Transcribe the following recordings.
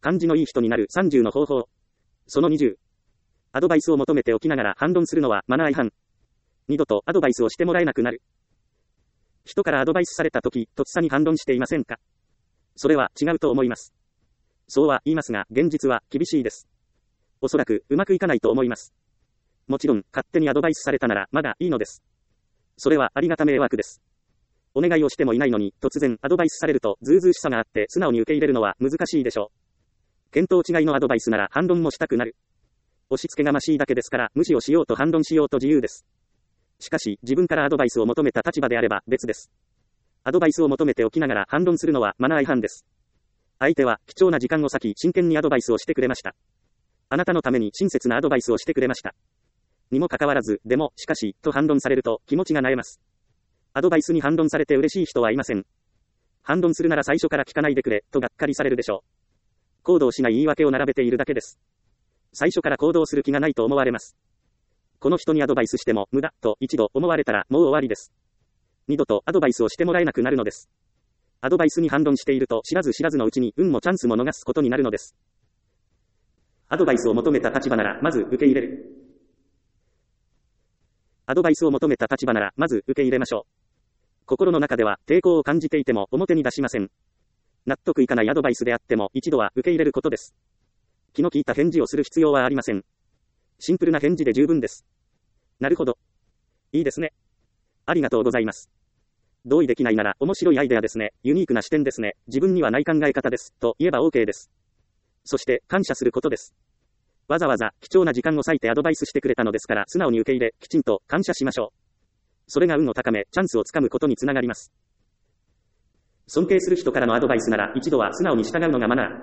感じのいい人になる30の方法。その20。アドバイスを求めておきながら反論するのはマナー違反。二度とアドバイスをしてもらえなくなる。人からアドバイスされたとき、とっさに反論していませんか？それは違うと思います。そうは言いますが、現実は厳しいです。おそらくうまくいかないと思います。もちろん、勝手にアドバイスされたならまだいいのです。それはありがた迷惑です。お願いをしてもいないのに、突然アドバイスされると、ずうずうしさがあって素直に受け入れるのは難しいでしょう。見当違いのアドバイスなら反論もしたくなる。押し付けがましいだけですから、無視をしようと反論しようと自由です。しかし、自分からアドバイスを求めた立場であれば別です。アドバイスを求めておきながら反論するのはマナー違反です。相手は貴重な時間を割き真剣にアドバイスをしてくれました。あなたのために親切なアドバイスをしてくれました。にもかかわらず、でも、しかし、と反論されると気持ちが萎えます。アドバイスに反論されて嬉しい人はいません。反論するなら最初から聞かないでくれ、とがっかりされるでしょう。行動しない言い訳を並べているだけです。最初から行動する気がないと思われます。この人にアドバイスしても無駄と一度思われたらもう終わりです。二度とアドバイスをしてもらえなくなるのです。アドバイスに反論していると知らず知らずのうちに運もチャンスも逃すことになるのです。アドバイスを求めた立場ならまず受け入れる。アドバイスを求めた立場ならまず受け入れましょう。心の中では抵抗を感じていても表に出しません。納得いかないアドバイスであっても一度は受け入れることです。気の利いた返事をする必要はありません。シンプルな返事で十分です。なるほど。いいですね。ありがとうございます。同意できないなら面白いアイデアですね。ユニークな視点ですね。自分にはない考え方です。と言えば OK です。そして感謝することです。わざわざ貴重な時間を割いてアドバイスしてくれたのですから素直に受け入れ、きちんと感謝しましょう。それが運を高め、チャンスをつかむことにつながります。尊敬する人からのアドバイスなら一度は素直に従うのがマナー。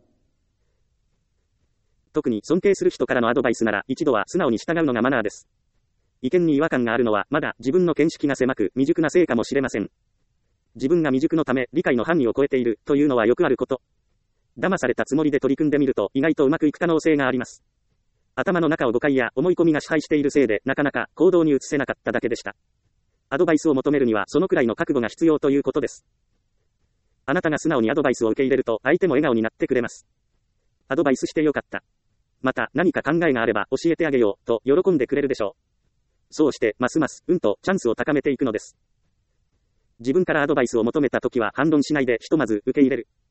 特に尊敬する人からのアドバイスなら一度は素直に従うのがマナーです。意見に違和感があるのはまだ自分の見識が狭く未熟なせいかもしれません。自分が未熟のため理解の範囲を超えているというのはよくあること。騙されたつもりで取り組んでみると意外とうまくいく可能性があります。頭の中を誤解や思い込みが支配しているせいでなかなか行動に移せなかっただけでした。アドバイスを求めるにはそのくらいの覚悟が必要ということです。あなたが素直にアドバイスを受け入れると相手も笑顔になってくれます。アドバイスしてよかった。また何か考えがあれば教えてあげようと喜んでくれるでしょう。そうしてますます運とチャンスを高めていくのです。自分からアドバイスを求めたときは反論しないでひとまず受け入れる。